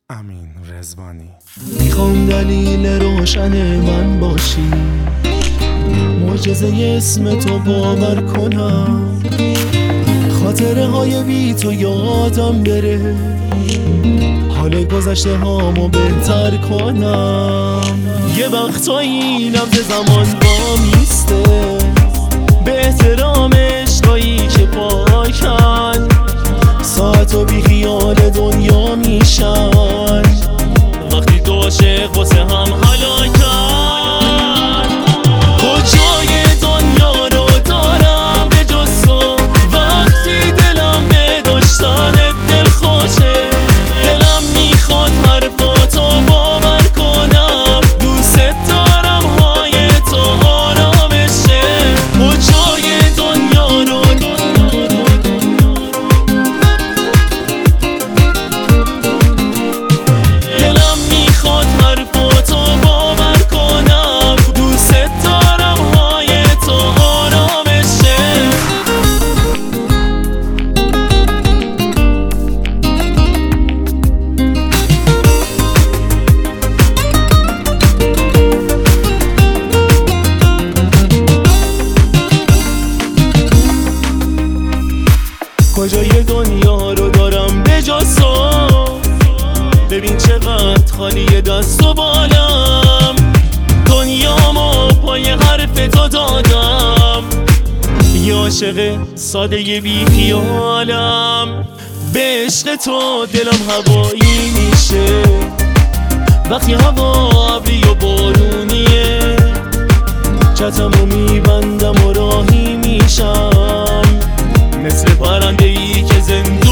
امین رضوانی. میخوام دلیل روشن من باشی، معجزه اسم تو باور کنم، خاطره های بی تو یادم بره، حال گذشته هامو بهتر کنم. یه وقتایی نبض زمان با میسته، به احترام عشقایی که پاکن، ساعت و بی خیال دنیا میشن، وقتی دو عاشق واسه هم هلاکن. کجای دنیا رو دارم به جز تو، وقتی دلم به داشتنت دل خوشه، دلم میخواد حرفاتو باور کنم، دوست دارم های تو آرامشه. کجای دنیا رو دلم میخواد حرفاتو باور کنم، دوست دارم های تو آرامشه. کجای دنیا رو دارم به جز تو، ببین چقدر خالیه دست و بالم، دنیامو پای حرف تو دادم، یه عاشق ساده بی خیالم، به عشق تو دلم هوایی میشه، وقتی هوا ابری و بارونیه، چتمو میبندم و راهی میشم، مثل پرنده ای که زندگی